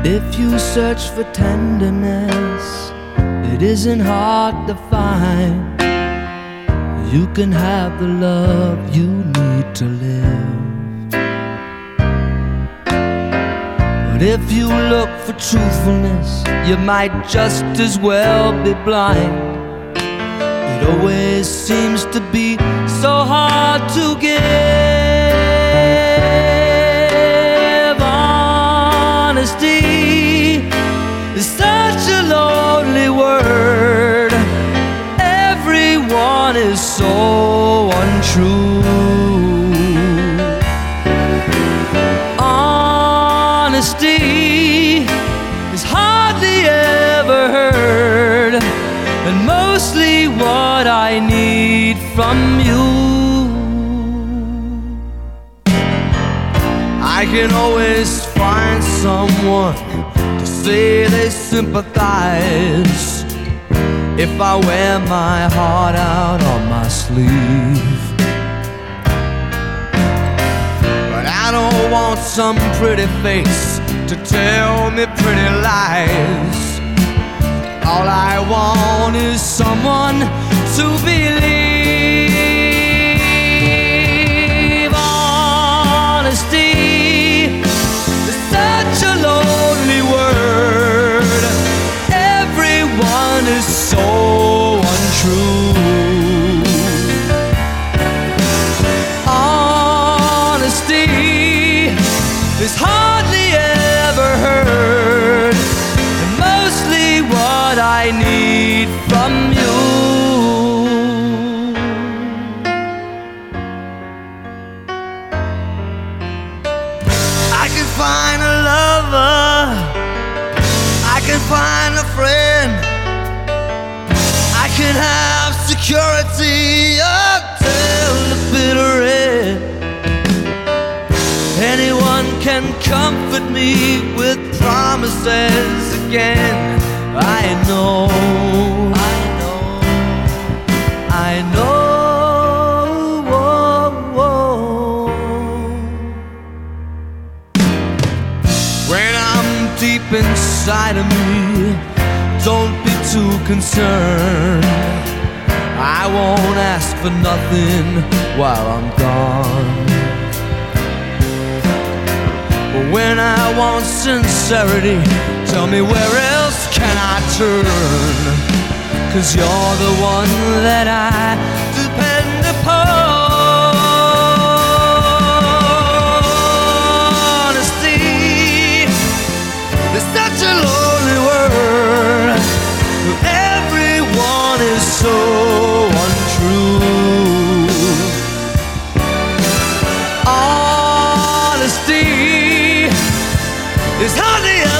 If you search for tenderness, it isn't hard to find. You can have the love you need to live. But if you look for truthfulness, you might just as well be blind. It always seems to be so hard to give. Honesty is such a lonely word. Everyone is so untrue. Honesty is hardly ever heard, and mostly what I need from you. I can always find someone to say they sympathize if I wear my heart out on my sleeve. But I don't want some pretty face to tell me pretty lies. All I want is someone to believe. Honesty is such a lonely word. Everyone is so untrue. Honesty is hardly ever heard, and mostly what I need from you. I can find a lover, I can find a friend, I can have security until the bitter end. Anyone can comfort me with promises again. I know, I know, I know. When I'm deep inside of me, don't be too concerned. I won't ask for nothing while I'm gone. But when I want sincerity, tell me where else can I turn? 'Cause you're the one that I depend upon. Honesty is such a lonely word. Everyone is so untrue. Honesty is hardly